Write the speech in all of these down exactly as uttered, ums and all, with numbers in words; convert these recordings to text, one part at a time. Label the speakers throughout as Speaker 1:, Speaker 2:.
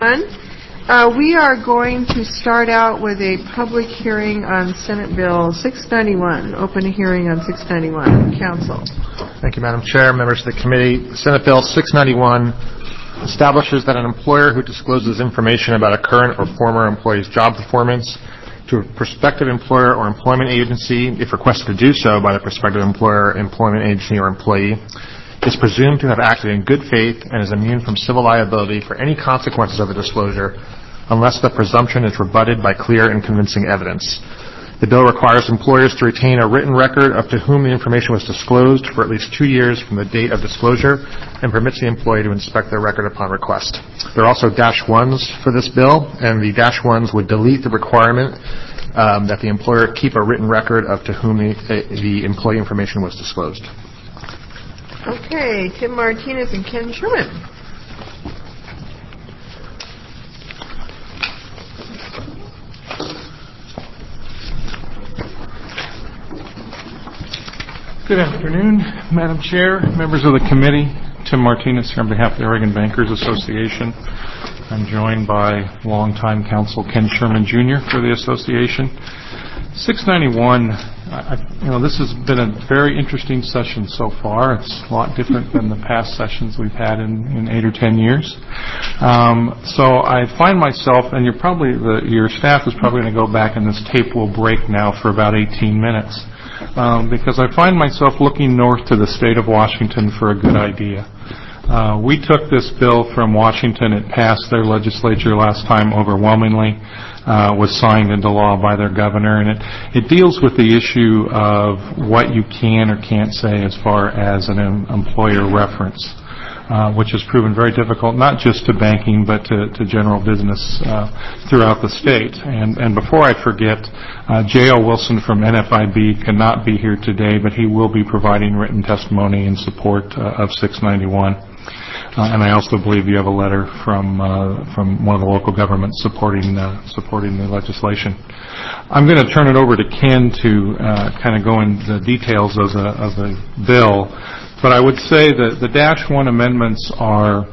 Speaker 1: Uh, we are going to start out with a public hearing on Senate Bill six ninety-one. Open a hearing on six ninety-one. Council.
Speaker 2: Thank you, Madam Chair, members of the committee. Senate Bill six ninety-one establishes that an employer who discloses information about a current or former employee's job performance to a prospective employer or employment agency, if requested to do so by the prospective employer, employment agency, or employee, is presumed to have acted in good faith and is immune from civil liability for any consequences of the disclosure unless the presumption is rebutted by clear and convincing evidence. The bill requires employers to retain a written record of to whom the information was disclosed for at least two years from the date of disclosure and permits the employee to inspect their record upon request. There are also dash ones for this bill, and the dash ones would delete the requirement um, that the employer keep a written record of to whom the, the employee information was disclosed.
Speaker 1: Okay, Tim Martinez and Ken Sherman.
Speaker 3: Good afternoon, Madam Chair, members of the committee. Tim Martinez here on behalf of the Oregon Bankers Association. I'm joined by longtime counsel Ken Sherman Junior for the association. six ninety-one, I, you know, this has been a very interesting session so far. It's a lot different than the past sessions we've had in, in eight or ten years. Um, so I find myself, and you're probably, the, your staff is probably going to go back, and this tape will break now for about eighteen minutes. Um, because I find myself looking north to the state of Washington for a good idea. Uh, we took this bill from Washington. It passed their legislature last time overwhelmingly, uh, was signed into law by their governor, and it, it deals with the issue of what you can or can't say as far as an em- employer reference. Uh, which has proven very difficult, not just to banking, but to, to general business uh, throughout the state. And, and before I forget, uh, J L Wilson from N F I B cannot be here today, but he will be providing written testimony in support uh, of six ninety-one. Uh, and I also believe you have a letter from uh, from one of the local governments supporting uh, supporting the legislation. I'm going to turn it over to Ken to uh, kind of go into the details of the of the bill. But I would say that the Dash one amendments are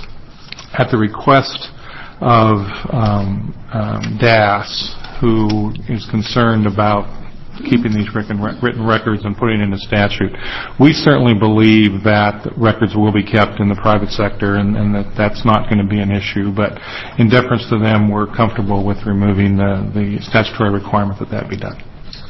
Speaker 3: at the request of um, um, D A S, who is concerned about keeping these written, written records and putting in a statute. We certainly believe that records will be kept in the private sector and, and that that's not going to be an issue. But in deference to them, we're comfortable with removing the, the statutory requirement that that be done.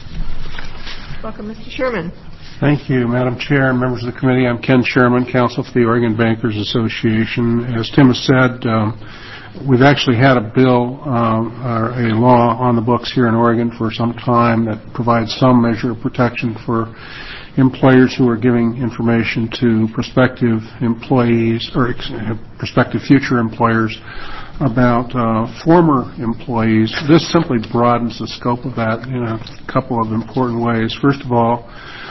Speaker 1: Welcome, Mister Sherman.
Speaker 4: Thank you, Madam Chair and members of the committee. I'm Ken Sherman, counsel for the Oregon Bankers Association. As Tim has said, um, we've actually had a bill uh, or a law on the books here in Oregon for some time that provides some measure of protection for employers who are giving information to prospective employees or ex- prospective future employers about uh, former employees. This simply broadens the scope of that in a couple of important ways. First of all,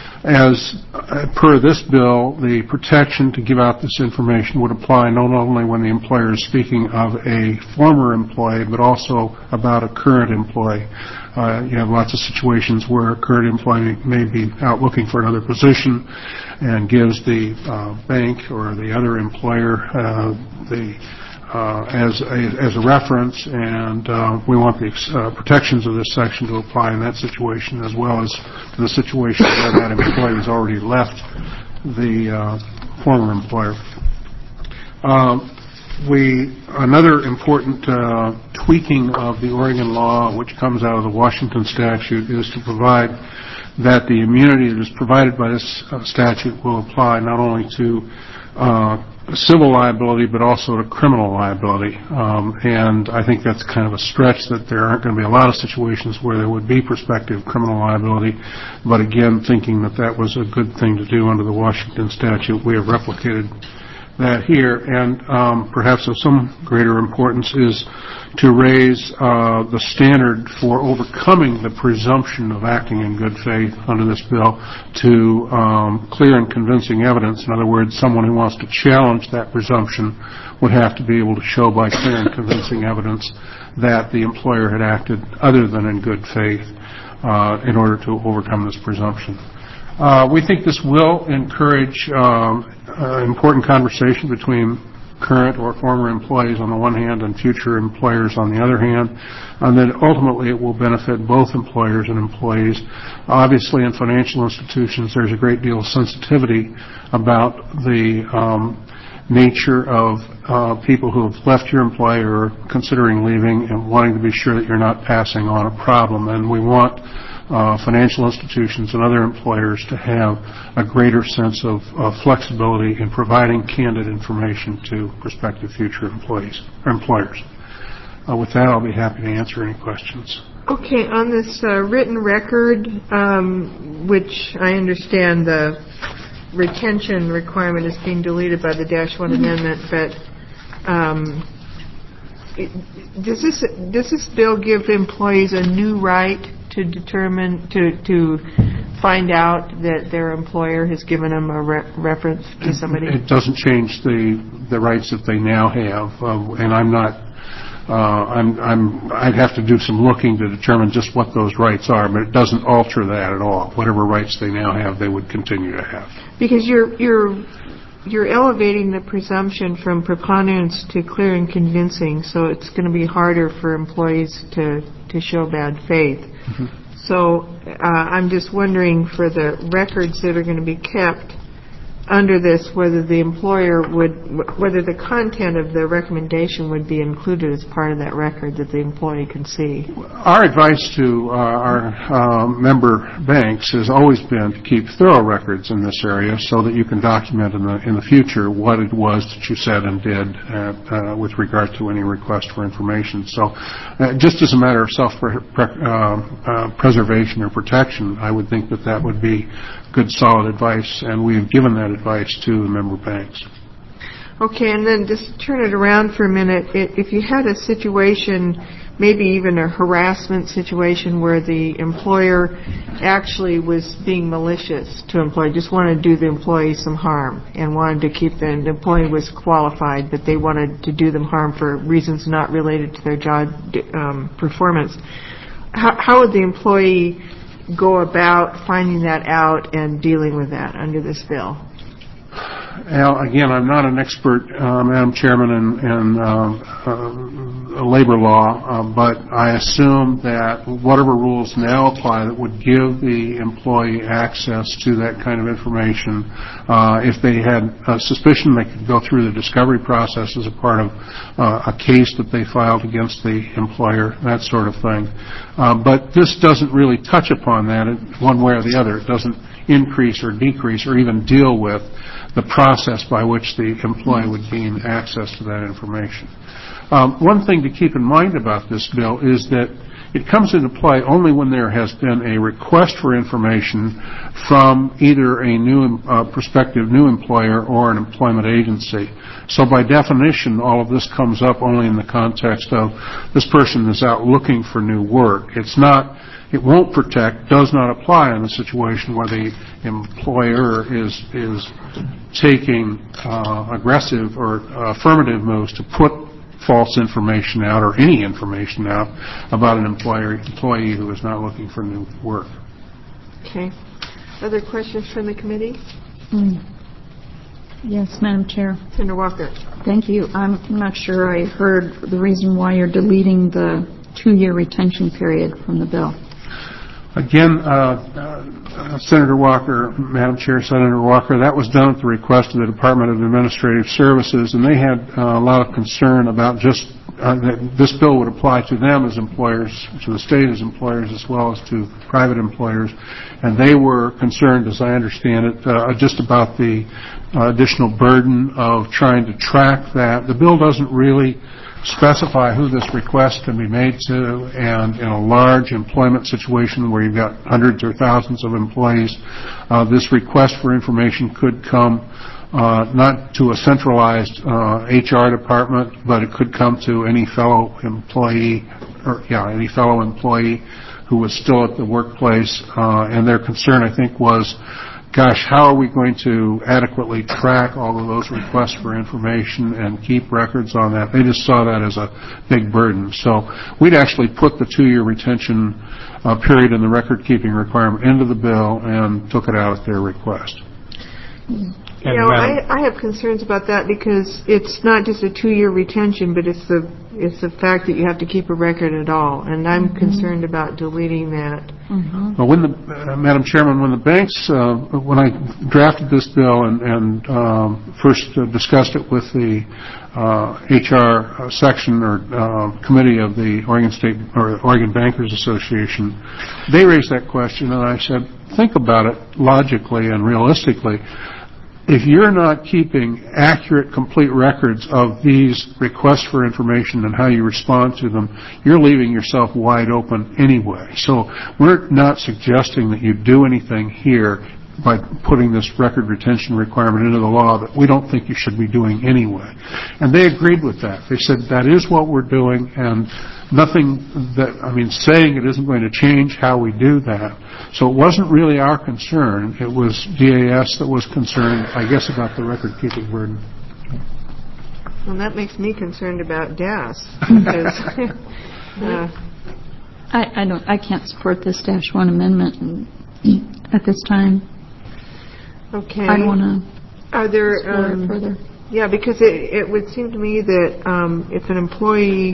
Speaker 4: as uh, per this bill, the protection to give out this information would apply not only when the employer is speaking of a former employee, but also about a current employee. Uh, you have lots of situations where a current employee may be out looking for another position and gives the uh, bank or the other employer uh, the Uh, as a as a reference, and uh, we want the uh, protections of this section to apply in that situation as well as to the situation where that employee has already left the uh, former employer. Uh, we another important uh, tweaking of the Oregon law, which comes out of the Washington statute, is to provide that the immunity that is provided by this uh, statute will apply not only to uh, civil liability, but also to criminal liability. Um, and I think that's kind of a stretch that there aren't going to be a lot of situations where there would be prospective criminal liability. But again, thinking that that was a good thing to do under the Washington statute, we have replicated that here. And um, perhaps of some greater importance is to raise uh, the standard for overcoming the presumption of acting in good faith under this bill to um, clear and convincing evidence. In other words, someone who wants to challenge that presumption would have to be able to show by clear and convincing evidence that the employer had acted other than in good faith uh, in order to overcome this presumption. Uh, we think this will encourage um, uh, important conversation between current or former employees on the one hand and future employers on the other hand, and then ultimately it will benefit both employers and employees. Obviously, in financial institutions, there's a great deal of sensitivity about the um, nature of uh, people who have left your employer or considering leaving and wanting to be sure that you're not passing on a problem. And we want uh, financial institutions and other employers to have a greater sense of uh, flexibility in providing candid information to prospective future employees or employers. Uh, with that, I'll be happy to answer any questions.
Speaker 1: Okay, on this uh, written record, um, which I understand the retention requirement is being deleted by the dash one amendment, but um, it, does this does this bill give employees a new right to determine to to find out that their employer has given them a re- reference to somebody?
Speaker 4: It doesn't change the the rights that they now have, uh, and I'm not. Uh, I'm, I'm, I'd have to do some looking to determine just what those rights are, but it doesn't alter that at all. Whatever rights they now have, they would continue to have.
Speaker 1: Because you're you're you're elevating the presumption from preponderance to clear and convincing, so it's going to be harder for employees to to show bad faith. Mm-hmm. So uh, I'm just wondering, for the records that are going to be kept under this, whether the employer would, whether the content of the recommendation would be included as part of that record that the employee can see.
Speaker 4: Our advice to uh, our uh, member banks has always been to keep thorough records in this area so that you can document in the in the future what it was that you said and did uh, uh, with regard to any request for information. So uh, just as a matter of self-preservation uh, uh, or protection, I would think that that would be good, solid advice, and we've given that advice to the member banks.
Speaker 1: Okay, and then just turn it around for a minute. If you had a situation, maybe even a harassment situation, where the employer actually was being malicious to employee, just wanted to do the employee some harm and wanted to keep the, the employee was qualified, but they wanted to do them harm for reasons not related to their job um, performance, how, how would the employee go about finding that out and dealing with that under this bill?
Speaker 4: Al, again, I'm not an expert, uh, Madam Chairman, in, in uh, uh, labor law, uh, but I assume that whatever rules now apply that would give the employee access to that kind of information, uh, if they had a suspicion, they could go through the discovery process as a part of uh, a case that they filed against the employer, that sort of thing. Uh, but this doesn't really touch upon that one way or the other. It doesn't increase or decrease or even deal with the process by which the employee would gain access to that information. Um, one thing to keep in mind about this bill is that it comes into play only when there has been a request for information from either a new uh, prospective new employer or an employment agency. So by definition, all of this comes up only in the context of this person is out looking for new work. It's not It won't protect, does not apply in the situation where the employer is is taking uh, aggressive or uh, affirmative moves to put false information out or any information out about an employer, employee who is not looking for new work.
Speaker 1: Okay. Other questions from the committee?
Speaker 5: Mm. Yes, Madam Chair.
Speaker 1: Senator Walker.
Speaker 5: Thank you. I'm not sure I heard the reason why you're deleting the two-year retention period from the bill.
Speaker 4: Again, uh, uh, Senator Walker, Madam Chair, Senator Walker, that was done at the request of the Department of Administrative Services, and they had uh, a lot of concern about just uh, that this bill would apply to them as employers, to the state as employers, as well as to private employers, and they were concerned, as I understand it, uh, just about the uh, additional burden of trying to track that. The bill doesn't really specify who this request can be made to, and in a large employment situation where you've got hundreds or thousands of employees, uh, this request for information could come uh, not to a centralized uh, H R department, but it could come to any fellow employee, or yeah, any fellow employee who was still at the workplace, uh, and their concern, I think, was, gosh, how are we going to adequately track all of those requests for information and keep records on that? They just saw that as a big burden. So we'd actually put the two-year retention uh, period and the record-keeping requirement into the bill and took it out at their request.
Speaker 1: You know, I, I have concerns about that because it's not just a two-year retention, but it's the it's the fact that you have to keep a record at all, and I'm mm-hmm. concerned about deleting that.
Speaker 4: Mm-hmm. Well, when the uh, Madam Chairman, when the banks, uh, when I drafted this bill and, and um, first uh, discussed it with the uh, H R section or uh, committee of the Oregon State or Oregon Bankers Association, they raised that question, and I said, think about it logically and realistically. If you're not keeping accurate, complete records of these requests for information and how you respond to them, you're leaving yourself wide open anyway. So we're not suggesting that you do anything here by putting this record retention requirement into the law that we don't think you should be doing anyway. And they agreed with that. They said that is what we're doing, and nothing that, I mean, saying it isn't going to change how we do that. So it wasn't really our concern. It was D A S that was concerned, I guess, about the record-keeping burden.
Speaker 1: Well, that makes me concerned about D A S. Because, uh,
Speaker 5: I, I don't. I can't support this dash one amendment at this time.
Speaker 1: Okay.
Speaker 5: I want to
Speaker 1: Are there
Speaker 5: explore
Speaker 1: um,
Speaker 5: it further.
Speaker 1: Yeah, because it, it would seem to me that um, if an employee,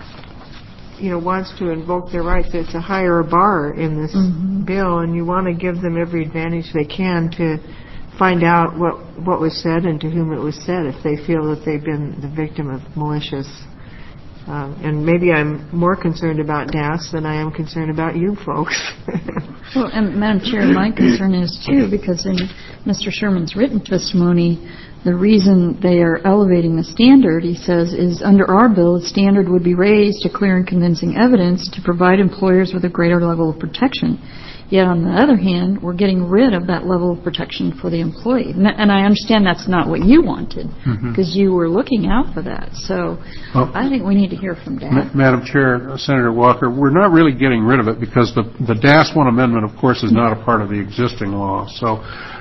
Speaker 1: you know, wants to invoke their rights, it's a higher bar in this mm-hmm. bill, and you want to give them every advantage they can to find out what what was said and to whom it was said if they feel that they've been the victim of malicious. Um, and maybe I'm more concerned about D A S than I am concerned about you folks.
Speaker 5: Well, and Madam Chair, my concern is too, because in Mister Sherman's written testimony, the reason they are elevating the standard, he says, is under our bill, the standard would be raised to clear and convincing evidence to provide employers with a greater level of protection. Yet, on the other hand, we're getting rid of that level of protection for the employee. And I understand that's not what you wanted, because mm-hmm. you were looking out for that. So well, I think we need to hear from D A S.
Speaker 4: Ma- Madam Chair, uh, Senator Walker, we're not really getting rid of it because the, the D A S one amendment, of course, is not a part of the existing law. So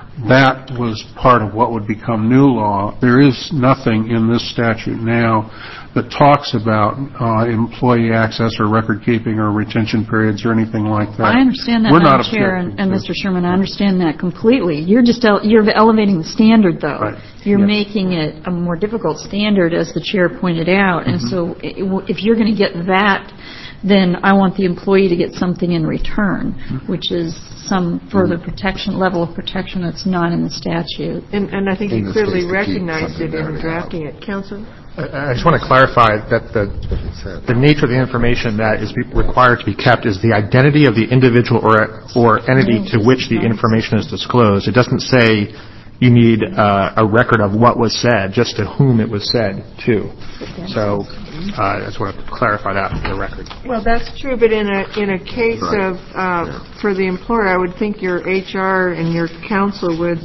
Speaker 4: that was part of what would become new law. There is nothing in this statute now that talks about uh, employee access or record keeping or retention periods or anything like that.
Speaker 5: I understand that,
Speaker 4: We're
Speaker 5: Madam
Speaker 4: not
Speaker 5: Chair, and, and Mister Sherman, I understand that completely. You're just ele- you're elevating the standard, though.
Speaker 4: Right.
Speaker 5: You're
Speaker 4: yes.
Speaker 5: making it a more difficult standard, as the Chair pointed out. Mm-hmm. And so it, if you're going to get that, then I want the employee to get something in return, mm-hmm. which is some further protection, level of protection that's not in the statute.
Speaker 1: And, and I think you clearly recognized it in drafting it. Counsel?
Speaker 2: I just want to clarify that the the nature of the information that is required to be kept is the identity of the individual or or entity to which the information is disclosed. It doesn't say you need uh, a record of what was said, just to whom it was said to. So uh, I just want to clarify that for the record.
Speaker 1: Well, that's true, but in a in a case right. of uh, yeah. for the employer, I would think your H R and your counsel would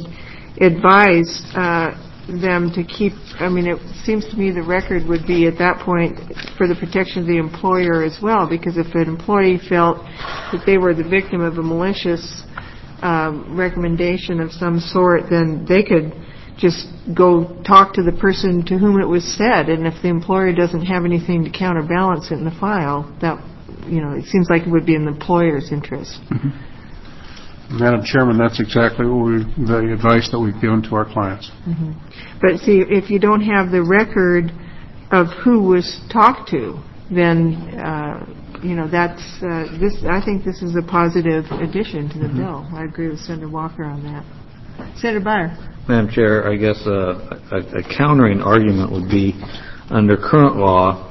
Speaker 1: advise uh, them to keep. I mean, it seems to me the record would be at that point for the protection of the employer as well, because if an employee felt that they were the victim of a malicious um, recommendation of some sort, then they could just go talk to the person to whom it was said, and if the employer doesn't have anything to counterbalance it in the file, that, you know, it seems like it would be in the employer's interest.
Speaker 4: Mm-hmm. Madam Chairman, that's exactly what we, the advice that we've given to our clients.
Speaker 1: Mm-hmm. But see, if you don't have the record of who was talked to, then uh, you know that's uh, this. I think this is a positive addition to the mm-hmm. bill. I agree with Senator Walker on that. Senator Beyer.
Speaker 6: Madam Chair, I guess uh, a, a countering argument would be, under current law,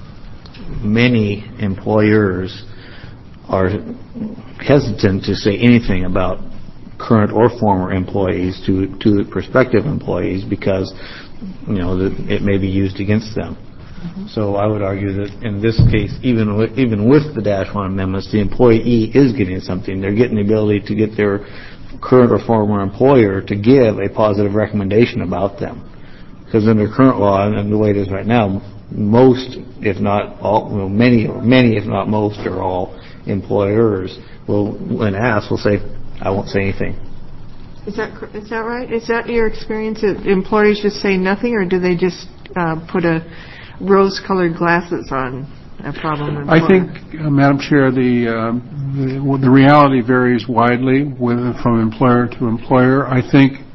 Speaker 6: many employers are hesitant to say anything about current or former employees to to prospective employees because, you know, that it may be used against them. Mm-hmm. So I would argue that in this case, even with, even with the Dash one amendments, the employee is getting something. They're getting the ability to get their current or former employer to give a positive recommendation about them. Because under current law and the way it is right now, most, if not all, well, many, many, if not most, or all employers will, when asked, will say, "I won't say anything."
Speaker 1: Is that is that right? Is that your experience that employers just say nothing, or do they just uh, put a rose-colored glasses on a problem? Employer?
Speaker 4: I think, uh, Madam Chair, the, uh, the the reality varies widely with, from employer to employer. I think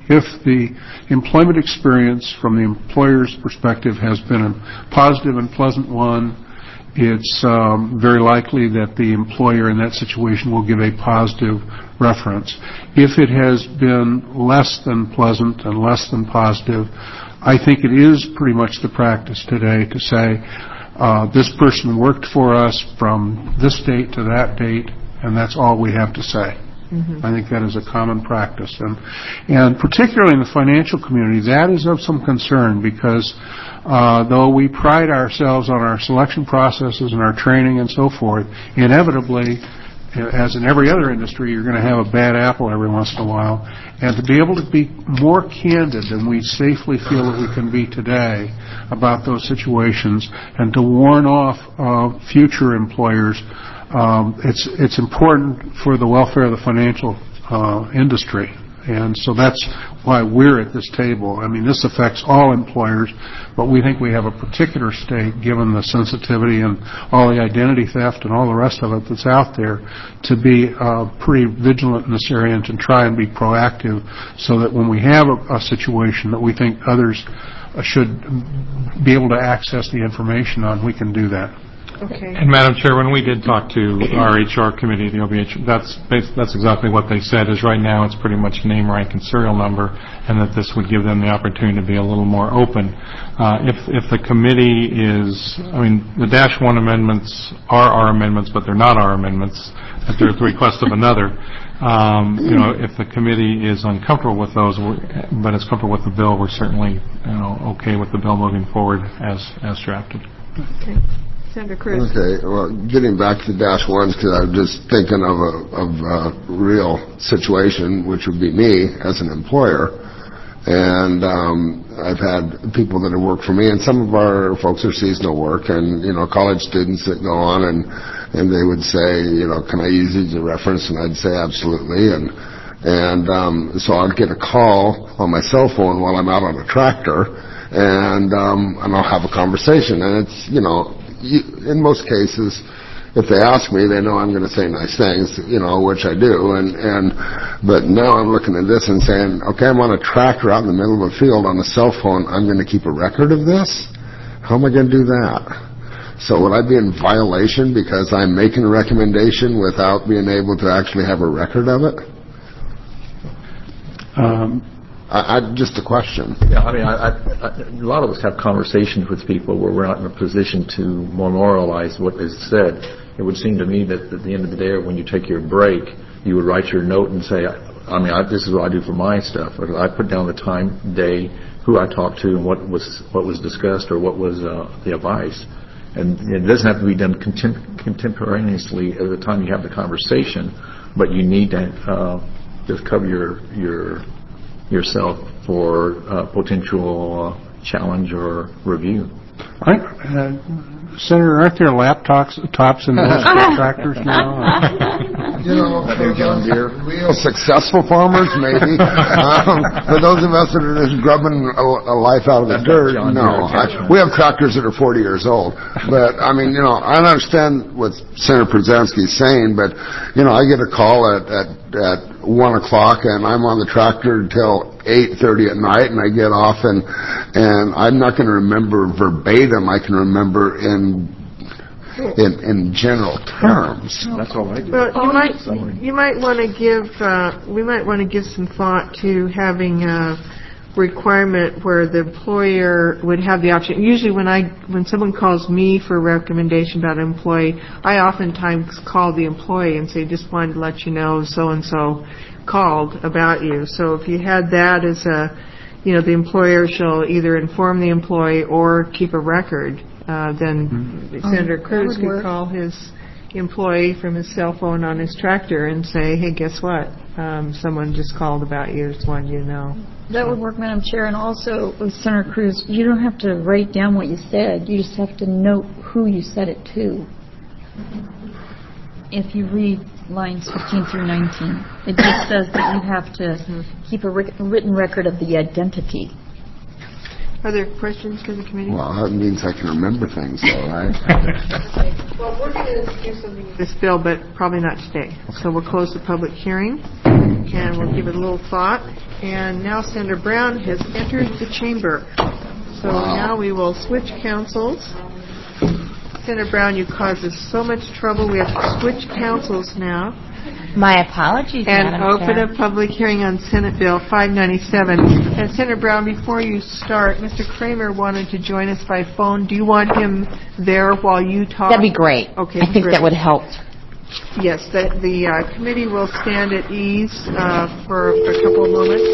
Speaker 4: If the employment experience from the employer's perspective has been a positive and pleasant one, it's um, very likely that the employer in that situation will give a positive reference. If it has been less than pleasant and less than positive, I think it is pretty much the practice today to say, uh, this person worked for us from this date to that date, and that's all we have to say. Mm-hmm. I think that is a common practice. And, and particularly in the financial community, that is of some concern because uh, though we pride ourselves on our selection processes and our training and so forth, inevitably, as in every other industry, you're going to have a bad apple every once in a while. And to be able to be more candid than we safely feel that we can be today about those situations and to warn off uh, future employers, Um, it's it's important for the welfare of the financial uh, industry, and so that's why we're at this table. I mean, this affects all employers, but we think we have a particular stake, given the sensitivity and all the identity theft and all the rest of it that's out there, to be uh, pretty vigilant in this area and to try and be proactive, so that when we have a, a situation that we think others uh, should be able to access the information on, we can do that.
Speaker 1: Okay.
Speaker 3: And Madam Chair, when we did talk to our H R committee, the O B H, that's that's exactly what they said. Is right now it's pretty much name, rank, and serial number, and that this would give them the opportunity to be a little more open. Uh, if if the committee is, I mean, the dash one amendments are our amendments, but they're not our amendments at the request of another. Um, you know, if the committee is uncomfortable with those, but is comfortable with the bill, we're certainly, you know, okay with the bill moving forward as as drafted.
Speaker 1: Okay. Senator Cruz.
Speaker 7: Okay, well, getting back to dash ones, because I was just thinking of a, of a real situation, which would be me as an employer. And um, I've had people that have worked for me, and some of our folks are seasonal work, and, you know, college students that go on, and, and they would say, you know, can I use these as a reference? And I'd say absolutely. And, and um, so I'd get a call on my cell phone while I'm out on a tractor, and, um, and I'll have a conversation. And it's, you know, You, in most cases, if they ask me, they know I'm going to say nice things, you know, which I do. And, and but now I'm looking at this and saying, okay, I'm on a tractor out in the middle of a field on a cell phone. I'm going to keep a record of this? How am I going to do that? So would I be in violation because I'm making a recommendation without being able to actually have a record of it? Um. I, I, just a question.
Speaker 8: Yeah, I mean, I, I, a lot of us have conversations with people where we're not in a position to memorialize what is said. It would seem to me that at the end of the day, when you take your break, you would write your note and say, I mean, I, this is what I do for my stuff. I put down the time, day, who I talked to, and what was what was discussed or what was uh, the advice. And it doesn't have to be done contem- contemporaneously at the time you have the conversation, but you need to uh, just cover your your yourself for uh, potential uh, challenge or review.
Speaker 4: I, uh, Senator, aren't there laptops tops in those tractors now?
Speaker 7: You know, for those real successful farmers, maybe. um, for those of us that are just grubbing a, a life out of the dirt, no. I, we have tractors that are forty years old. But, I mean, you know, I understand what Senator Przanski is saying, but, you know, I get a call at, at, at one o'clock, and I'm on the tractor until eight thirty at night, and I get off, and and I'm not going to remember verbatim. I can remember in in in general terms.
Speaker 8: That's all I do.
Speaker 1: Well, you might you might want to give uh, we might want to give some thought to having a requirement where the employer would have the option. Usually, when I when someone calls me for a recommendation about an employee, I oftentimes call the employee and say, just wanted to let you know so and so called about you. So if you had that as a, you know, the employer shall either inform the employee or keep a record, uh, then mm-hmm. Senator oh, Cruz could work. Call his employee from his cell phone on his tractor and say, hey, guess what? Um, someone just called about you. Just wanted you to know.
Speaker 5: That would work, Madam Chair. And also, with Senator Cruz, you don't have to write down what you said. You just have to note who you said it to. If you read lines fifteen through nineteen, it just says that you have to keep a written record of the identity.
Speaker 1: Are there questions for the committee?
Speaker 7: Well, that means I can remember things, though, right?
Speaker 1: Well, we're going to do something with this bill, but probably not today. So we'll close the public hearing, and we'll give it a little thought. And now Senator Brown has entered the chamber. So now we will switch councils. Senator Brown, you caused us so much trouble. We have to switch councils now.
Speaker 9: My apologies,
Speaker 1: And
Speaker 9: Madam
Speaker 1: open
Speaker 9: Chair.
Speaker 1: a public hearing on Senate Bill five ninety-seven. And Senator Brown, before you start, Mister Kramer wanted to join us by phone. Do you want him there while you talk?
Speaker 9: That'd be great.
Speaker 1: Okay,
Speaker 9: I think
Speaker 1: great.
Speaker 9: that would help.
Speaker 1: Yes, the, the uh, committee will stand at ease uh, for a couple of moments.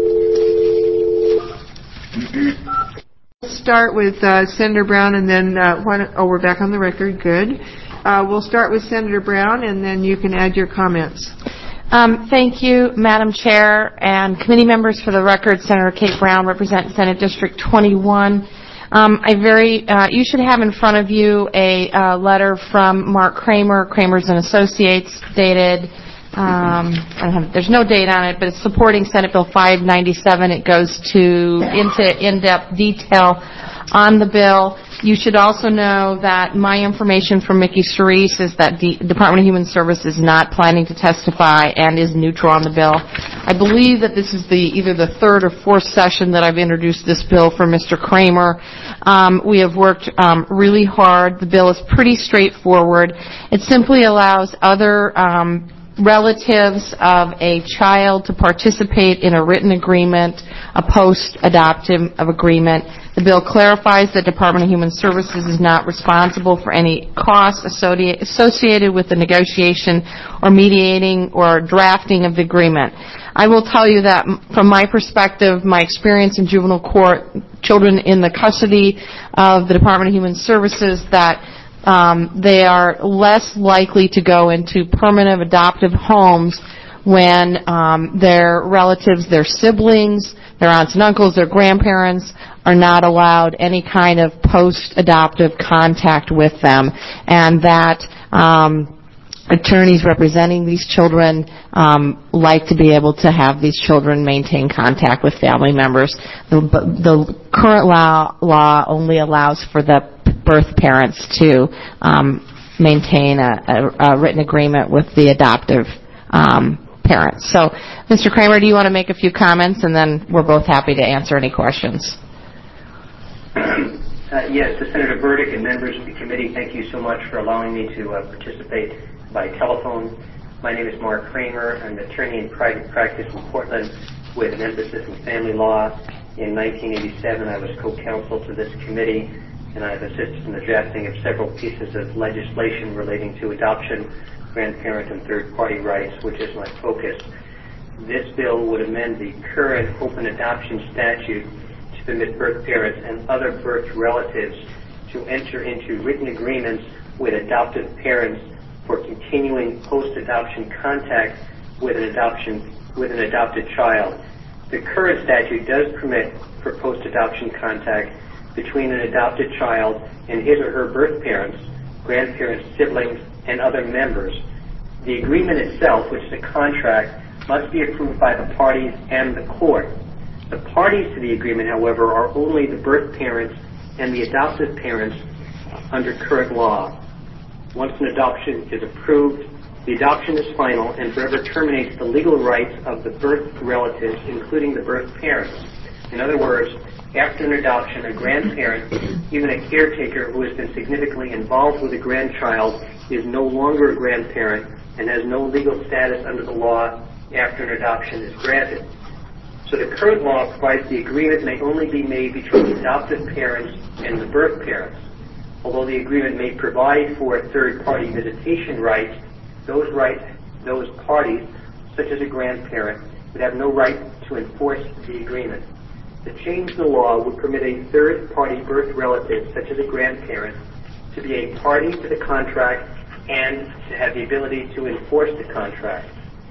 Speaker 1: Let's start with uh, Senator Brown, and then uh, why don't, oh, we're back on the record. Good. Uh, we'll start with Senator Brown, and then you can add your comments.
Speaker 9: Um, thank you, Madam Chair, and committee members. For the record, Senator Kate Brown, represents Senate District twenty-one. Um, I very, uh, you should have in front of you a uh, letter from Mark Kramer, Kramer's and Associates, dated. Um, I don't have, there's no date on it, but it's supporting Senate Bill five ninety-seven. It goes to into in-depth detail on the bill. You should also know that my information from Mickey Cerise is that the Department of Human Services is not planning to testify and is neutral on the bill. I believe that this is the either the third or fourth session that I've introduced this bill for Mister Kramer. Um, we have worked um, really hard. The bill is pretty straightforward. It simply allows other um, relatives of a child to participate in a written agreement, a post-adoptive agreement. The bill clarifies that Department of Human Services is not responsible for any costs associated with the negotiation or mediating or drafting of the agreement. I will tell you that from my perspective, my experience in juvenile court, children in the custody of the Department of Human Services, that um, they are less likely to go into permanent adoptive homes when um, their relatives, their siblings, their aunts and uncles, their grandparents are not allowed any kind of post-adoptive contact with them, and that um, attorneys representing these children um, like to be able to have these children maintain contact with family members. The, the current law, law only allows for the birth parents to um, maintain a, a, a written agreement with the adoptive um, parents. So, Mister Kramer, do you want to make a few comments, and then we're both happy to answer any questions.
Speaker 10: Uh, yes, to Senator Burdick and members of the committee, thank you so much for allowing me to uh, participate by telephone. My name is Mark Kramer. I'm an attorney in private practice in Portland with an emphasis in family law. In nineteen eighty-seven, I was co-counsel to this committee, and I've assisted in the drafting of several pieces of legislation relating to adoption, grandparent, and third-party rights, which is my focus. This bill would amend the current open adoption statute to permit birth parents and other birth relatives to enter into written agreements with adoptive parents for continuing post-adoption contact with an adoption with an adopted child. The current statute does permit for post-adoption contact between an adopted child and his or her birth parents, grandparents, siblings, and other members. The agreement itself, which is a contract, must be approved by the parties and the court. The parties to the agreement, however, are only the birth parents and the adoptive parents under current law. Once an adoption is approved, the adoption is final and forever terminates the legal rights of the birth relatives, including the birth parents. In other words, after an adoption, a grandparent, even a caretaker who has been significantly involved with a grandchild, is no longer a grandparent and has no legal status under the law after an adoption is granted. So the current law provides the agreement may only be made between the adoptive parents and the birth parents. Although the agreement may provide for third-party visitation rights, those rights, those parties, such as a grandparent, would have no right to enforce the agreement. The change in the law would permit a third-party birth relative, such as a grandparent, to be a party to the contract and to have the ability to enforce the contract.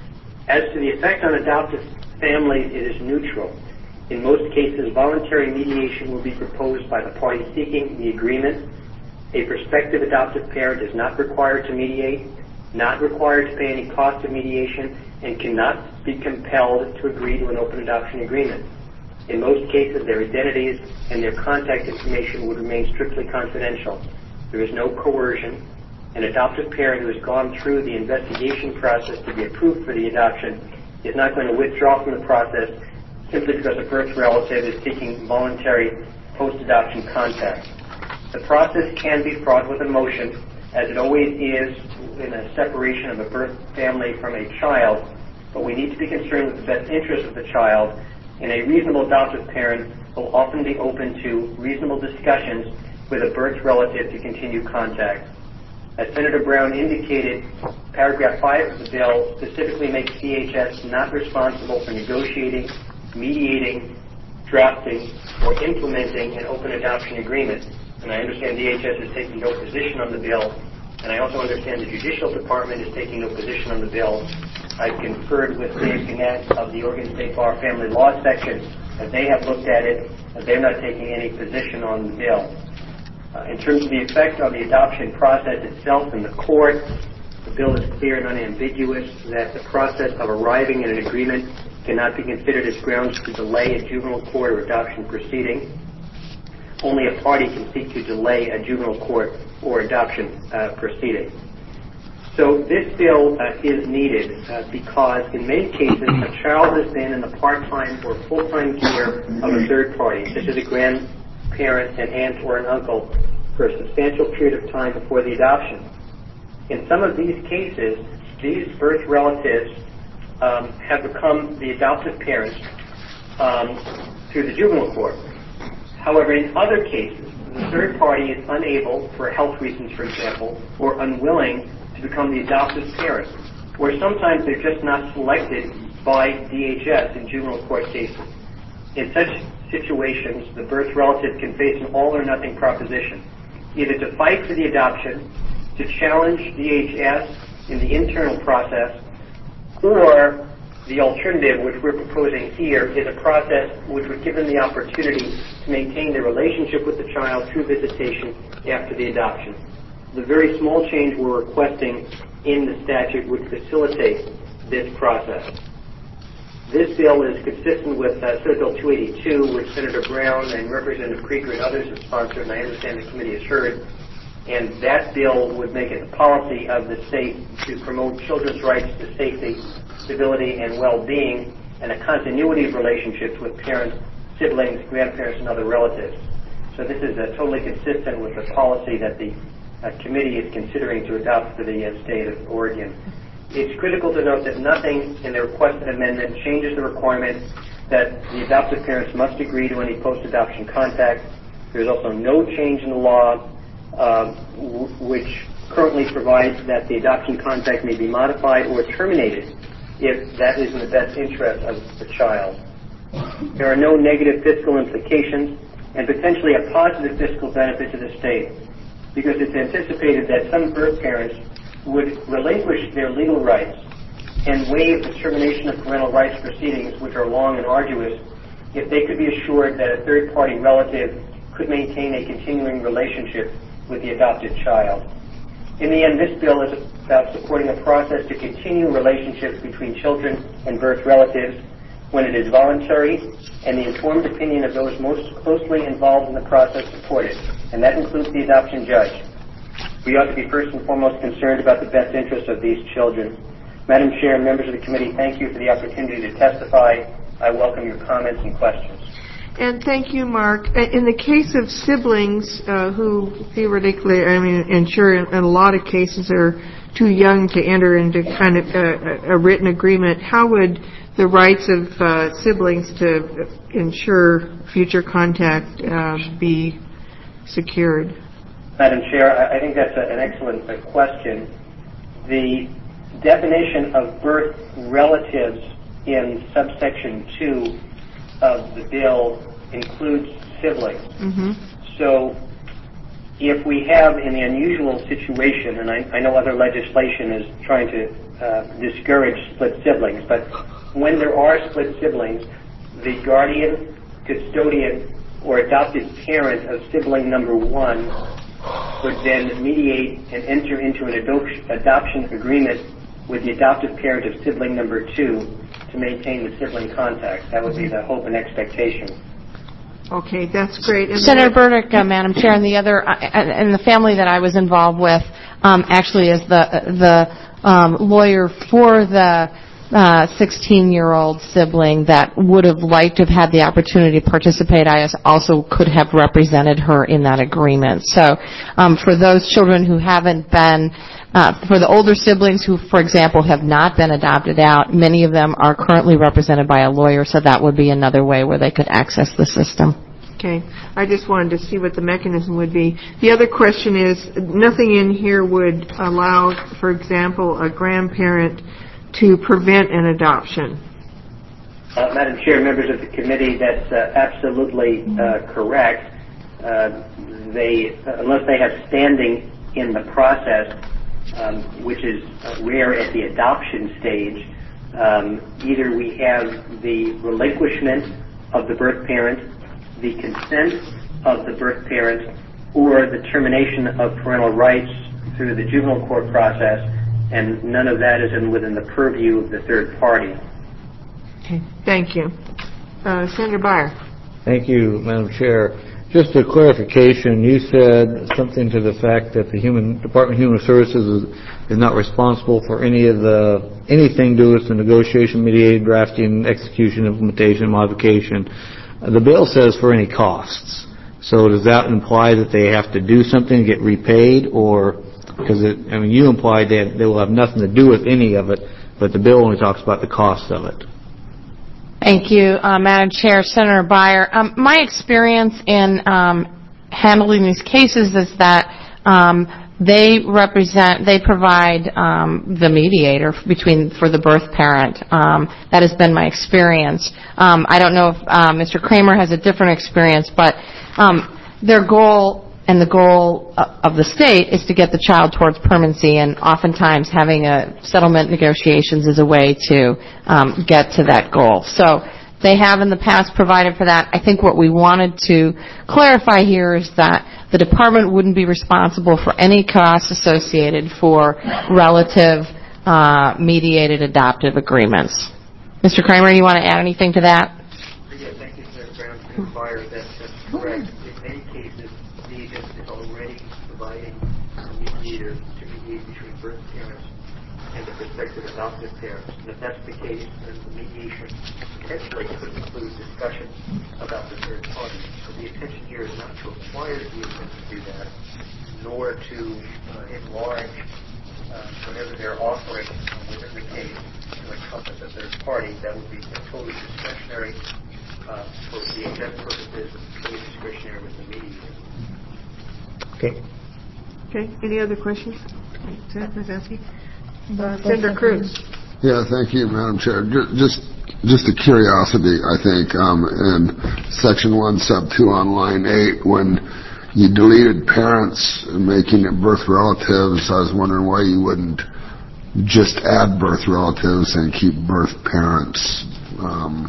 Speaker 10: As to the effect on adoptive families, it is neutral. In most cases, voluntary mediation will be proposed by the party seeking the agreement. A prospective adoptive parent is not required to mediate, not required to pay any cost of mediation, and cannot be compelled to agree to an open adoption agreement. In most cases, their identities and their contact information would remain strictly confidential. There is no coercion. an adoptive parent who has gone through the investigation process to be approved for the adoption is not going to withdraw from the process simply because a birth relative is seeking voluntary post-adoption contact. The process can be fraught with emotion, as it always is in a separation of a birth family from a child, but we need to be concerned with the best interest of the child, and a reasonable adoptive parent will often be open to reasonable discussions with a birth relative to continue contact. As Senator Brown indicated, paragraph five of the bill specifically makes D H S not responsible for negotiating, mediating, drafting, or implementing an open adoption agreement. And I understand D H S is taking no position on the bill, and I also understand the Judicial Department is taking no position on the bill. I've conferred with Dave Gannett of the Oregon State Bar Family Law Section that they have looked at it, and they're not taking any position on the bill. Uh, in terms of the effect on the adoption process itself in the court, the bill is clear and unambiguous that the process of arriving at an agreement cannot be considered as grounds to delay a juvenile court or adoption proceeding. Only a party can seek to delay a juvenile court or adoption uh, proceeding. So this bill uh, is needed uh, because in many cases a child has been in the part-time or full-time care of a third party, such as a grandparent, an aunt, or an uncle, for a substantial period of time before the adoption. In some of these cases, these birth relatives um, have become the adoptive parents um, through the juvenile court. However, in other cases, the third party is unable, for health reasons, for example, or unwilling to become the adoptive parent, or sometimes they're just not selected by D H S in juvenile court cases. In such situations, the birth relative can face an all-or-nothing proposition, either to fight for the adoption, to challenge D H S in the internal process, or the alternative, which we're proposing here, is a process which would give them the opportunity to maintain their relationship with the child through visitation after the adoption. The very small change we're requesting in the statute would facilitate this process. This bill is consistent with uh, Senate Bill two eighty-two, which Senator Brown and Representative Krieger and others have sponsored, and I understand the committee has heard. And that bill would make it the policy of the state to promote children's rights to safety, stability, and well-being, and a continuity of relationships with parents, siblings, grandparents, and other relatives. So this is uh, totally consistent with the policy that the uh, committee is considering to adopt for the uh, state of Oregon. It's critical to note that nothing in the requested amendment changes the requirement that the adoptive parents must agree to any post-adoption contact. There's also no change in the law uh, w- which currently provides that the adoption contact may be modified or terminated if that is in the best interest of the child. There are no negative fiscal implications and potentially a positive fiscal benefit to the state, because it's anticipated that some birth parents would relinquish their legal rights and waive the termination of parental rights proceedings, which are long and arduous, if they could be assured that a third-party relative could maintain a continuing relationship with the adopted child. In the end, this bill is about supporting a process to continue relationships between children and birth relatives when it is voluntary, and the informed opinion of those most closely involved in the process support it, and that includes the adoption judge. We ought to be first and foremost concerned about the best interests of these children. Madam Chair and members of the committee, thank you for the opportunity to testify. I welcome your comments and questions.
Speaker 1: And thank you, Mark. In the case of siblings uh, who theoretically, I mean, and sure, in a lot of cases are too young to enter into kind of a, a written agreement, how would the rights of uh, siblings to ensure future contact uh, be secured?
Speaker 10: Madam Chair, I think that's a, an excellent question. The definition of birth relatives in subsection two of the bill includes siblings. Mm-hmm. So if we have an unusual situation, and I, I know other legislation is trying to uh, discourage split siblings, but when there are split siblings, the guardian, custodian, or adopted parent of sibling number one would then mediate and enter into an adop- adoption agreement with the adoptive parent of sibling number two to maintain the sibling contact. That would be the hope and expectation.
Speaker 1: Okay, that's great. And
Speaker 9: Senator Burdick, uh, Madam Chair, and the other, uh, and the family that I was involved with, um, actually is the the um, lawyer for the sixteen-year-old sibling that would have liked to have had the opportunity to participate. I also could have represented her in that agreement. So um, for those children who haven't been, uh, for the older siblings who, for example, have not been adopted out, many of them are currently represented by a lawyer, so that would be another way where they could access the system.
Speaker 1: Okay. I just wanted to see what the mechanism would be. The other question is, nothing in here would allow, for example, a grandparent to prevent an adoption.
Speaker 10: Uh, Madam Chair, members of the committee, that's uh, absolutely uh, correct. Uh, they, uh, unless they have standing in the process, um, which is uh, rare at the adoption stage, um, either we have the relinquishment of the birth parent, the consent of the birth parent, or the termination of parental rights through the juvenile court process, and none of that is in within the purview of the third party.
Speaker 1: Okay, thank you. Uh, Senator Beyer.
Speaker 6: Thank you, Madam Chair. Just a clarification, you said something to the fact that the Human Department of Human Services is, is not responsible for any of the anything to do with the negotiation, mediation, drafting, execution, implementation, modification. Uh, the bill says for any costs. So does that imply that they have to do something to get repaid, or because it, I mean, you implied that they will have nothing to do with any of it, but the bill only talks about the cost of it.
Speaker 9: Thank you, uh, Madam Chair. Senator Beyer. Um, my experience in um, handling these cases is that um, they represent, they provide um, the mediator between for the birth parent. Um, that has been my experience. Um, I don't know if uh, Mister Kramer has a different experience, but um, their goal and the goal of the state is to get the child towards permanency, and oftentimes having a settlement negotiations is a way to um, get to that goal. So they have in the past provided for that. I think what we wanted to clarify here is that the department wouldn't be responsible for any costs associated for relative uh, mediated adoptive agreements. Mister Kramer, you want to add anything to that?
Speaker 10: Yeah, thank you, Senator Brown. Senator Beyer, that's, that's correct. In many cases, the agency is already providing a mediator to mediate between birth parents and the prospective adoptive parents. And if that's the case, then the mediation potentially could include discussion about the third party. So the intention here is not to require the agency to do that, nor to uh, enlarge uh, whatever they're offering within the case to encompass a third party. That would be totally discretionary uh, for the exempt purposes, totally discretionary with the mediator.
Speaker 6: Okay.
Speaker 1: Okay. Any other questions? Senator Brzezinski? Uh, Senator Cruz.
Speaker 7: Yeah, thank you, Madam Chair. Just just a curiosity, I think, um, in Section one, Sub two on line eight, when you deleted parents, making it birth relatives, I was wondering why you wouldn't just add birth relatives and keep birth parents. Um,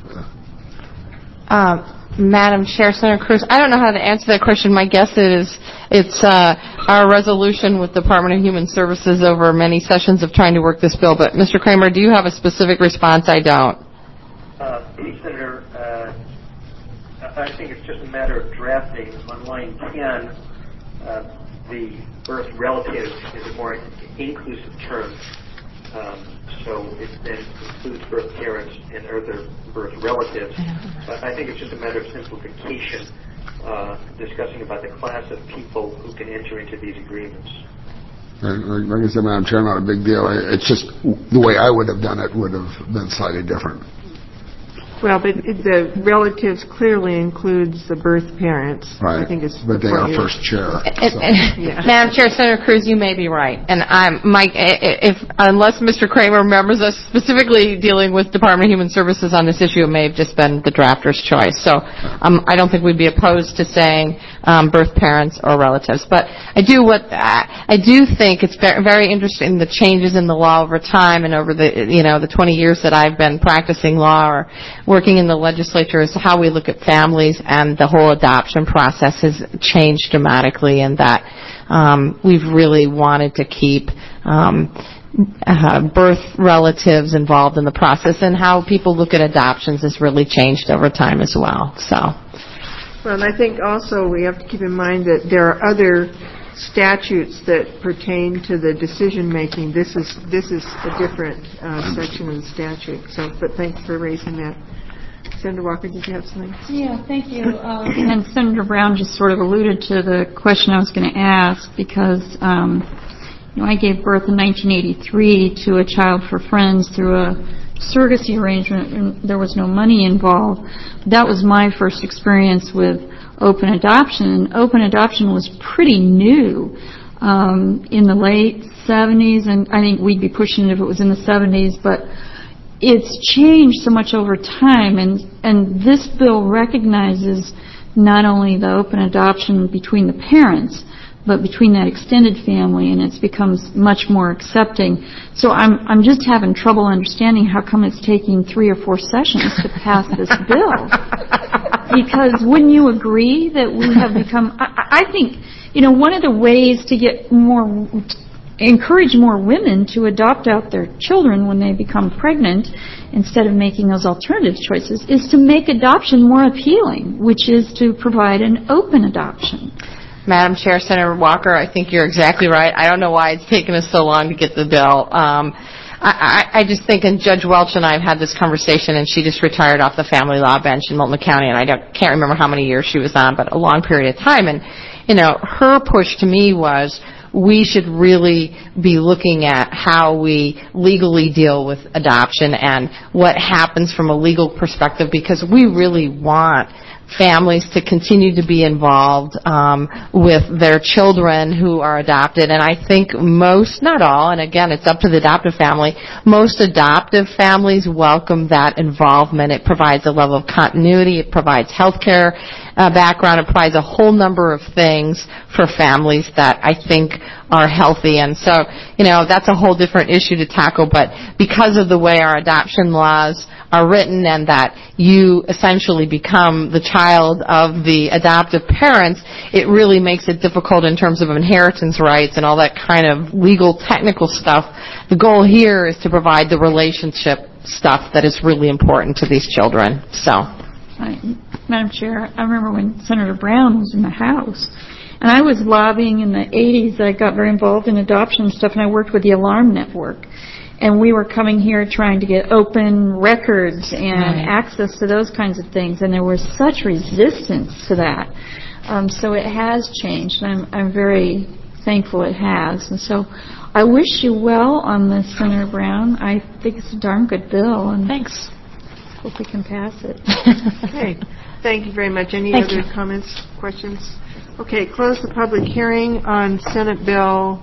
Speaker 9: uh, Madam Chair, Senator Cruz, I don't know how to answer that question. My guess is it's uh, our resolution with the Department of Human Services over many sessions of trying to work this bill. But, Mister Kramer, do you have a specific response? I don't.
Speaker 10: Uh, Senator, uh, I think it's just a matter of drafting. On line ten, uh, the birth relative is a more inclusive term. Um, so it then includes birth parents and other birth relatives. But I think it's just a matter of simplification, uh, discussing about the class of people who can enter into these agreements.
Speaker 7: like I said, Madam Chair, not a big deal. It's just the way I would have done it would have been slightly different.
Speaker 1: Well, but it, the relatives clearly includes the birth parents.
Speaker 7: Right.
Speaker 1: I think it's
Speaker 7: but they are
Speaker 1: you.
Speaker 7: first chair.
Speaker 9: And,
Speaker 7: So.
Speaker 9: and, yeah. Madam Chair, Senator Cruz, you may be right. And I'm, Mike, if unless Mister Kramer remembers us specifically dealing with Department of Human Services on this issue, it may have just been the drafter's choice. So um, I don't think we'd be opposed to saying um, birth parents or relatives. But I do what I do think it's very interesting the changes in the law over time and over the you know the twenty years that I've been practicing law or working in the legislature is how we look at families, and the whole adoption process has changed dramatically, and that um, we've really wanted to keep um, uh, birth relatives involved in the process, and how people look at adoptions has really changed over time as well. So
Speaker 1: Well, and I think also we have to keep in mind that there are other statutes that pertain to the decision-making. This is this is a different uh, section of the statute. So, but thanks for raising that. Senator Walker, did you have something?
Speaker 5: Yeah, thank you. Uh, and Senator Brown just sort of alluded to the question I was going to ask because, um, you know, I gave birth in nineteen eighty-three to a child for friends through a surrogacy arrangement, and there was no money involved. That was my first experience with open adoption. Open adoption was pretty new um, in the late seventies, and I think we'd be pushing it if it was in the seventies, but it's changed so much over time, and, and this bill recognizes not only the open adoption between the parents, but between that extended family, and it becomes much more accepting. So I'm I'm just having trouble understanding how come it's taking three or four sessions to pass this bill. Because wouldn't you agree that we have become, I, I think, you know, one of the ways to get more, encourage more women to adopt out their children when they become pregnant, instead of making those alternative choices, is to make adoption more appealing, which is to provide an open adoption.
Speaker 9: Madam Chair, Senator Walker, I think you're exactly right. I don't know why it's taken us so long to get the bill. Um, I, I, I just think, and Judge Welch and I have had this conversation, and she just retired off the family law bench in Multnomah County, and I don't, can't remember how many years she was on, but a long period of time. And, you know, her push to me was we should really be looking at how we legally deal with adoption and what happens from a legal perspective, because we really want families to continue to be involved um, with their children who are adopted. And I think most, not all, and again, it's up to the adoptive family, most adoptive families welcome that involvement. It provides a level of continuity. It provides health care uh, background. It provides a whole number of things for families that I think are healthy. And so, you know, that's a whole different issue to tackle. But because of the way our adoption laws are written and that you essentially become the child of the adoptive parents, it really makes it difficult in terms of inheritance rights and all that kind of legal technical stuff. The goal here is to provide the relationship stuff that is really important to these children. So,
Speaker 5: Right. Madam Chair, I remember when Senator Brown was in the House, and I was lobbying in the eighties. I got very involved in adoption stuff, and I worked with the Alarm Network. And we were coming here trying to get open records and right. access to those kinds of things, and there was such resistance to that. Um, so it has changed, and I'm, I'm very thankful it has. And so I wish you well on this, Senator Brown. I think it's a darn good bill, and
Speaker 9: thanks.
Speaker 5: Hope we can pass it.
Speaker 1: Okay. Thank you very much. Any
Speaker 9: Thank
Speaker 1: other
Speaker 9: you.
Speaker 1: comments, questions? Okay, close the public hearing on Senate Bill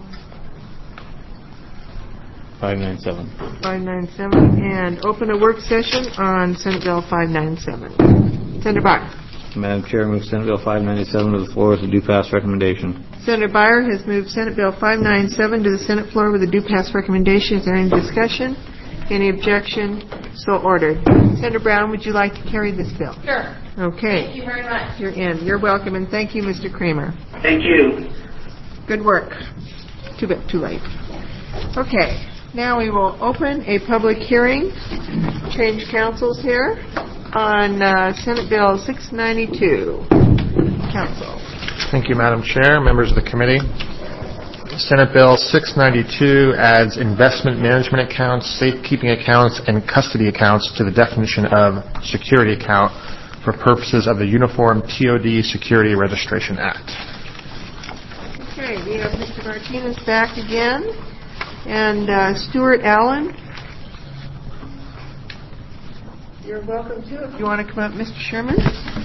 Speaker 6: five ninety-seven.
Speaker 1: five ninety-seven and open a work session on Senate Bill five ninety-seven. Senator Byer.
Speaker 6: Madam Chair, move Senate Bill five ninety-seven to the floor with a due pass recommendation.
Speaker 1: Senator Byer has moved Senate Bill five ninety-seven to the Senate floor with a due pass recommendation. Is there any discussion? Any objection? So ordered. Senator Brown, would you like to carry this bill?
Speaker 9: Sure.
Speaker 1: Okay.
Speaker 9: Thank you very much.
Speaker 1: You're in. You're welcome, and thank you, Mister Kramer.
Speaker 10: Thank you.
Speaker 1: Good work. Too bit too late. Okay. Now we will open a public hearing, change councils here, on uh, Senate Bill six ninety-two. Council.
Speaker 2: Thank you, Madam Chair, members of the committee. Senate Bill six ninety-two adds investment management accounts, safekeeping accounts, and custody accounts to the definition of security account for purposes of the Uniform T O D Security Registration Act.
Speaker 1: Okay, we have Mister Martinez back again. And uh, Stuart Allen, you're welcome too. If you want to come up, Mister Sherman.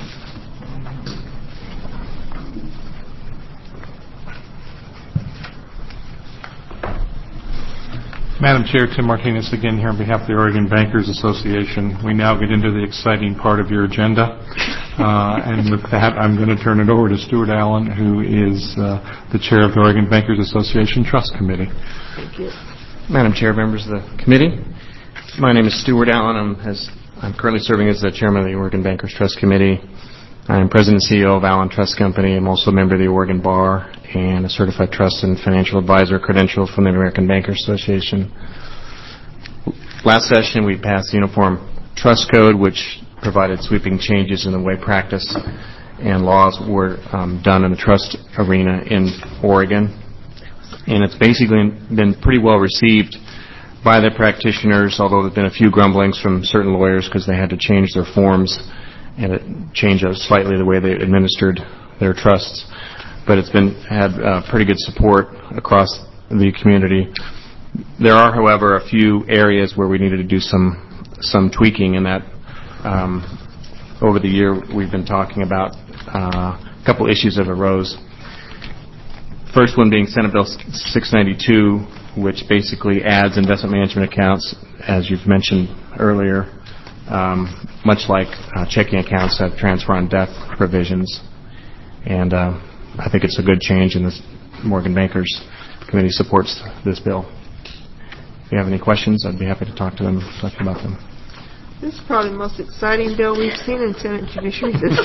Speaker 3: Madam Chair, Tim Martinez again here on behalf of the Oregon Bankers Association. We now get into the exciting part of your agenda. Uh, and with that, I'm going to turn it over to Stuart Allen, who is uh, the chair of the Oregon Bankers Association Trust Committee.
Speaker 1: Thank you.
Speaker 11: Madam Chair, members of the committee, my name is Stuart Allen. I'm, as, I'm currently serving as the chairman of the Oregon Bankers Trust Committee. I'm president and C E O of Allen Trust Company. I'm also a member of the Oregon Bar and a certified trust and financial advisor credential from the American Bankers Association. Last session, we passed the Uniform Trust Code, which provided sweeping changes in the way practice and laws were um, done in the trust arena in Oregon. And it's basically been pretty well received by the practitioners, although there have been a few grumblings from certain lawyers because they had to change their forms and it changed slightly the way they administered their trusts. But it's been had uh, pretty good support across the community. There are, however, a few areas where we needed to do some some tweaking in that. Um, over the year, we've been talking about uh, a couple issues that arose. First one being Senate Bill six ninety-two, which basically adds investment management accounts, as you've mentioned earlier, um, much like uh, checking accounts have transfer on death provisions. And uh, I think it's a good change, and the Morgan Bankers Committee supports this bill. If you have any questions, I'd be happy to talk to them, talk about them.
Speaker 1: This is probably the most exciting bill we've seen in Senate Judiciary this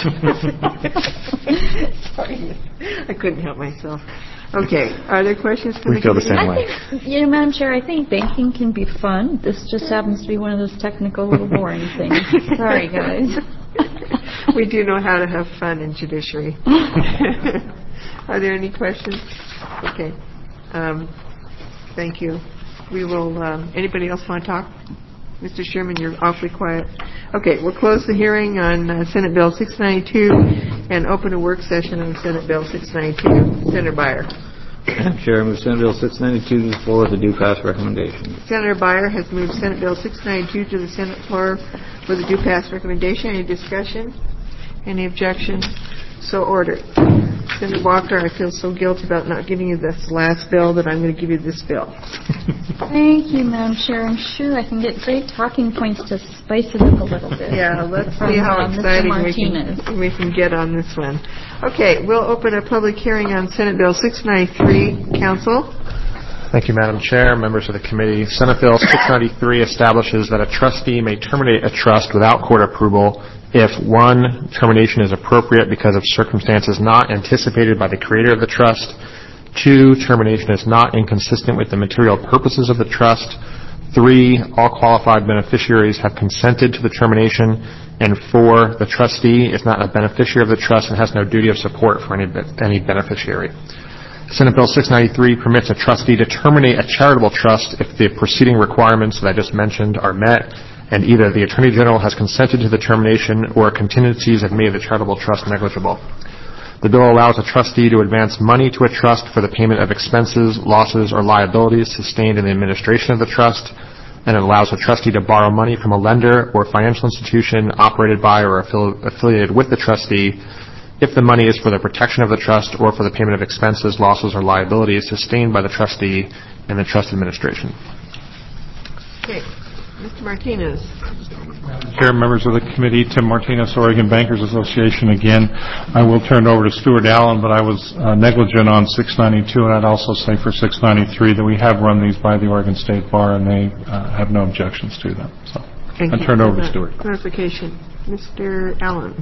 Speaker 1: Sorry, I couldn't help myself. Okay, are there questions from
Speaker 11: we
Speaker 1: the
Speaker 11: feel
Speaker 1: committee?
Speaker 11: the same
Speaker 5: I
Speaker 11: way.
Speaker 5: think, you know, Madam Chair, I think banking can be fun. This just happens to be one of those technical, little boring things. Sorry, guys.
Speaker 1: We do know how to have fun in judiciary. Are there any questions? Okay. Um, thank you. We will. Um, anybody else want to talk? Mister Sherman, you're awfully quiet. Okay, we'll close the hearing on uh, Senate Bill six ninety-two and open a work session on Senate Bill six ninety-two. Senator Beyer.
Speaker 6: Madam Chair, I move Senate Bill six ninety-two to the floor with a due pass recommendation.
Speaker 1: Senator Beyer has moved Senate Bill six ninety-two to the Senate floor with a due pass recommendation. Any discussion? Any objection? So ordered. Senator Walker, I feel so guilty about not giving you this last bill that I'm going to give you this bill.
Speaker 5: Thank you, Madam Chair. I'm sure I can get great talking points to spice it up a little bit.
Speaker 1: Yeah, let's
Speaker 5: from,
Speaker 1: see how
Speaker 5: uh,
Speaker 1: exciting we
Speaker 5: Martinez.
Speaker 1: can, we can get on this one. Okay, we'll open a public hearing on Senate Bill six ninety-three. Council?
Speaker 2: Thank you, Madam Chair, members of the committee. Senate Bill six ninety-three establishes that a trustee may terminate a trust without court approval if, one, termination is appropriate because of circumstances not anticipated by the creator of the trust, two, termination is not inconsistent with the material purposes of the trust, three, all qualified beneficiaries have consented to the termination, and four, the trustee is not a beneficiary of the trust and has no duty of support for any, any beneficiary. Senate Bill six ninety-three permits a trustee to terminate a charitable trust if the preceding requirements that I just mentioned are met, and either the Attorney General has consented to the termination or contingencies have made the charitable trust negligible. The bill allows a trustee to advance money to a trust for the payment of expenses, losses, or liabilities sustained in the administration of the trust, and it allows a trustee to borrow money from a lender or financial institution operated by or affili- affiliated with the trustee if the money is for the protection of the trust or for the payment of expenses, losses, or liabilities sustained by the trustee and the trust administration.
Speaker 1: Okay. Mister Martinez.
Speaker 3: Chair, members of the committee, Tim Martinez, Oregon Bankers Association again. I will turn it over to Stuart Allen, but I was uh, negligent on six ninety-two, and I'd also say for six ninety-three that we have run these by the Oregon State Bar, and they uh, have no objections to them. So I'll turn it over to Stuart.
Speaker 1: Clarification. Mister Allen.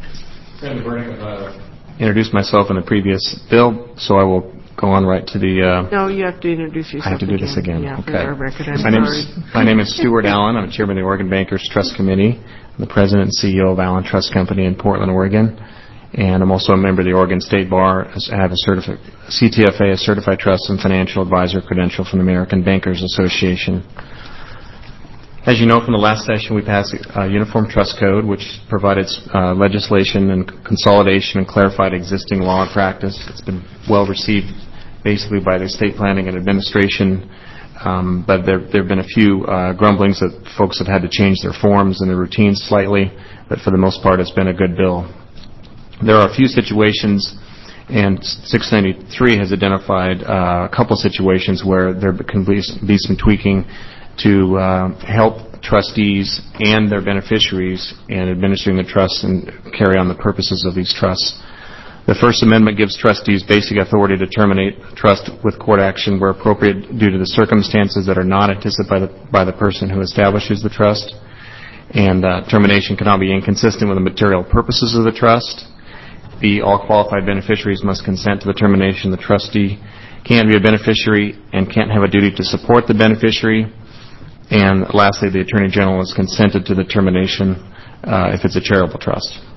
Speaker 11: Uh, introduced myself in the previous bill, so I will go on right to the... Uh,
Speaker 1: no, you have to introduce yourself
Speaker 11: I have to do
Speaker 1: again.
Speaker 11: this again.
Speaker 1: Yeah,
Speaker 11: okay.
Speaker 1: for our record. I'm
Speaker 11: my,
Speaker 1: sorry.
Speaker 11: name's, my name is Stuart Allen. I'm chairman of the Oregon Bankers Trust Committee. I'm the president and C E O of Allen Trust Company in Portland, Oregon. And I'm also a member of the Oregon State Bar. I have a certifi- C T F A, a Certified Trust and Financial Advisor credential from the American Bankers Association. As you know from the last session, we passed a Uniform Trust Code, which provided uh, legislation and consolidation and clarified existing law and practice. It's been well received basically by the state planning and administration, um, but there there have been a few uh, grumblings that folks have had to change their forms and their routines slightly, but for the most part it's been a good bill. There are a few situations, and six ninety-three has identified uh, a couple situations where there can be, be some tweaking to uh, help trustees and their beneficiaries in administering the trusts and carry on the purposes of these trusts. The First Amendment gives trustees basic authority to terminate trust with court action where appropriate due to the circumstances that are not anticipated by the, by the person who establishes the trust. And uh, termination cannot be inconsistent with the material purposes of the trust. B, all qualified beneficiaries must consent to the termination. The trustee can't be a beneficiary and can't have a duty to support the beneficiary. And lastly, the Attorney General has consented to the termination uh, if it's a charitable trust.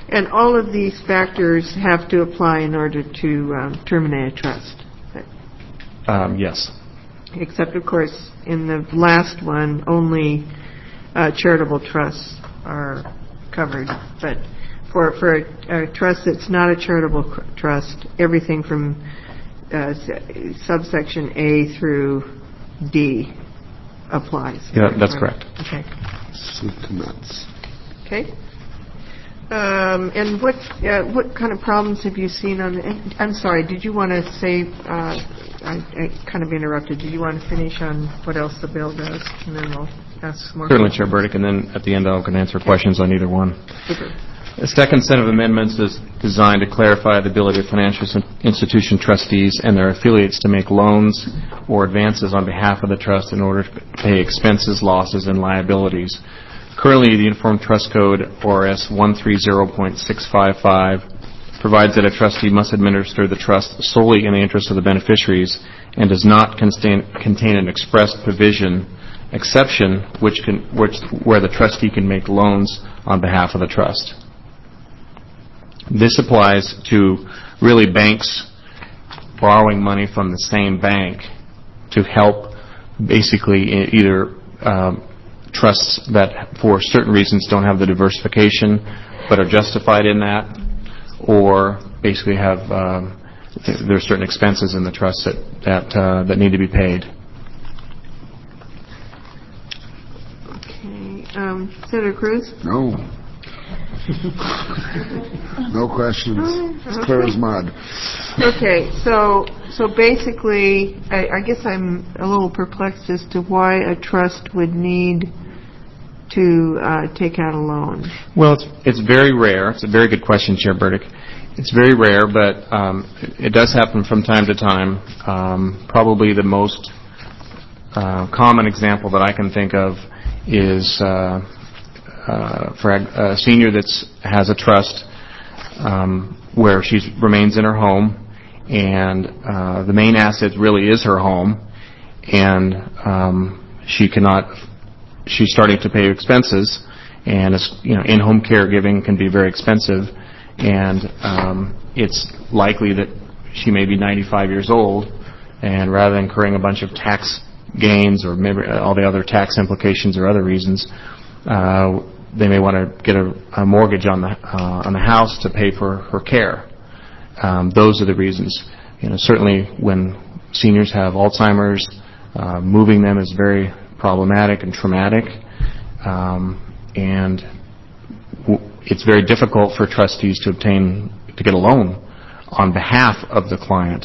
Speaker 1: And all of these factors have to apply in order to um, terminate a trust.
Speaker 11: Um, yes.
Speaker 1: Except, of course, in the last one, only uh, charitable trusts are covered. But for for a, a trust that's not a charitable cr- trust, everything from uh, subsection A through D applies.
Speaker 11: Yeah, that's correct.
Speaker 1: Okay.
Speaker 7: Soup to nuts.
Speaker 1: Okay. Um, and what uh, what kind of problems have you seen on? The, I'm sorry. Did you want to say? Uh, I, I kind of interrupted. Did you want to finish on what else the bill does, and then we'll ask some more.
Speaker 11: Certainly,
Speaker 1: questions.
Speaker 11: Chair Burdick, and then at the end I can answer
Speaker 1: Okay.
Speaker 11: questions on either one.
Speaker 1: Super.
Speaker 11: The second set of amendments is designed to clarify the ability of financial institution trustees and their affiliates to make loans or advances on behalf of the trust in order to pay expenses, losses, and liabilities. Currently, the Uniform Trust Code, O R S one thirty point six five five, provides that a trustee must administer the trust solely in the interest of the beneficiaries and does not contain, contain an express provision exception which can, which, where the trustee can make loans on behalf of the trust. This applies to really banks borrowing money from the same bank to help basically either um, trusts that for certain reasons don't have the diversification but are justified in that, or basically have um, th- there are certain expenses in the trust that that, uh, that need to be paid.
Speaker 1: Okay. Um, Senator Cruz?
Speaker 7: No. No questions. It's clear as mud.
Speaker 1: Okay, so so basically, I, I guess I'm a little perplexed as to why a trust would need to uh, take out a loan.
Speaker 11: Well, it's, it's very rare. It's a very good question, Chair Burdick. It's very rare, but um, it does happen from time to time. Um, probably the most uh, common example that I can think of is uh, uh, for a, a senior that has a trust um, where she remains in her home, and uh, the main asset really is her home, and um, she cannot. She's starting to pay expenses, and it's, you know, in-home caregiving can be very expensive, and um, it's likely that she may be ninety-five years old, and rather than incurring a bunch of tax gains or maybe all the other tax implications or other reasons, uh, they may want to get a, a mortgage on the uh, on the house to pay for her care. Um, those are the reasons. You know, certainly when seniors have Alzheimer's, uh, moving them is very problematic and traumatic, um, and w- it's very difficult for trustees to obtain to get a loan on behalf of the client.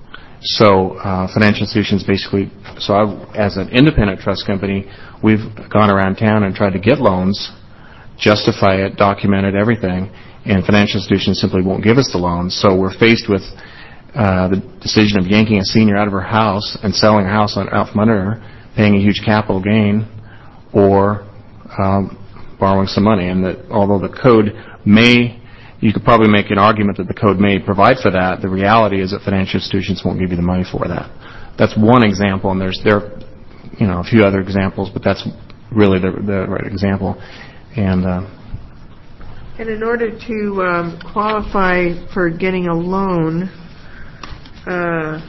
Speaker 11: So uh, financial institutions basically, so I've, as an independent trust company, we've gone around town and tried to get loans, justify it, document it, everything, and financial institutions simply won't give us the loans. So we're faced with uh, the decision of yanking a senior out of her house and selling her house on, out from under her, paying a huge capital gain, or um, borrowing some money. And that although the code may, you could probably make an argument that the code may provide for that, the reality is that financial institutions won't give you the money for that. That's one example, and there's there, you know, a few other examples, but that's really the, the right example. And uh,
Speaker 1: And in order to um, qualify for getting a loan, uh,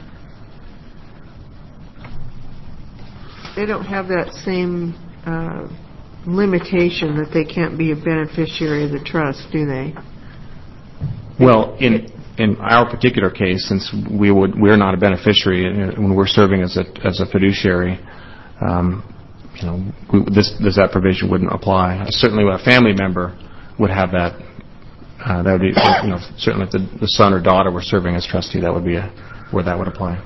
Speaker 1: they don't have that same uh, limitation that they can't be a beneficiary of the trust, do they?
Speaker 11: well, in in our particular case, since we would we're not a beneficiary when we're serving as a as a fiduciary, um, you know, we, this, this that provision wouldn't apply. Certainly, a family member would have that. Uh, that would be, you know, certainly if the, the son or daughter were serving as trustee, that would be a, where that would apply.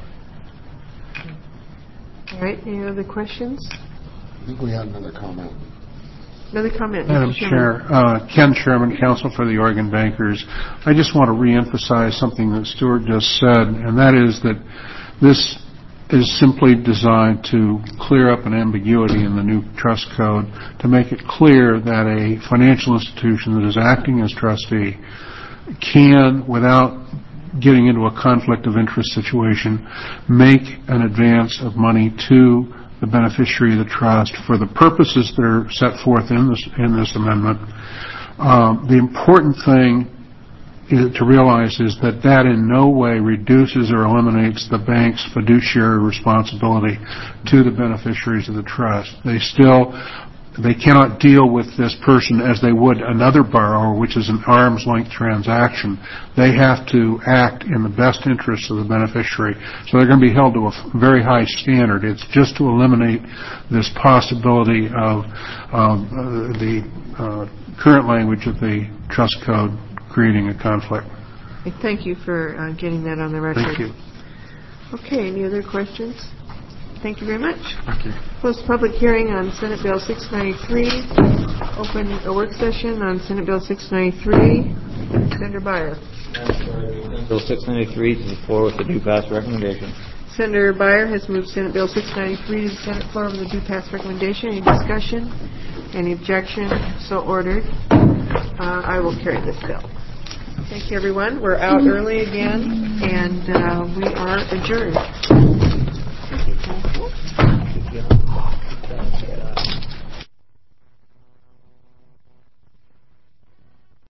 Speaker 1: All right. Any other questions?
Speaker 7: I think we had another comment.
Speaker 1: Another comment,
Speaker 4: Madam
Speaker 1: Mister
Speaker 4: Chair, uh, Ken Sherman, Counsel for the Oregon Bankers. I just want to reemphasize something that Stuart just said, and that is that this is simply designed to clear up an ambiguity in the new trust code to make it clear that a financial institution that is acting as trustee can, without getting into a conflict of interest situation, make an advance of money to the beneficiary of the trust for the purposes that are set forth in this in this amendment, Um, the important thing is, to realize is that that in no way reduces or eliminates the bank's fiduciary responsibility to the beneficiaries of the trust. They still They cannot deal with this person as they would another borrower, which is an arm's length transaction. They have to act in the best interest of the beneficiary. So they're going to be held to a very high standard. It's just to eliminate this possibility of um, uh, the uh, current language of the trust code creating a conflict.
Speaker 1: Thank you for uh, getting that on the record.
Speaker 4: Thank you.
Speaker 1: Okay, any other questions? Thank you very much.
Speaker 3: Thank you.
Speaker 1: Close the public hearing on Senate Bill six ninety-three. Open a work session on Senate Bill six ninety-three. Senator Beyer.
Speaker 6: Bill six ninety-three to the floor with the due pass recommendation.
Speaker 1: Senator Beyer has moved Senate Bill six ninety-three to the Senate floor with the due pass recommendation. Any discussion? Any objection? So ordered. Uh, I will carry this bill. Thank you, everyone. We're out early again, and uh, we are adjourned.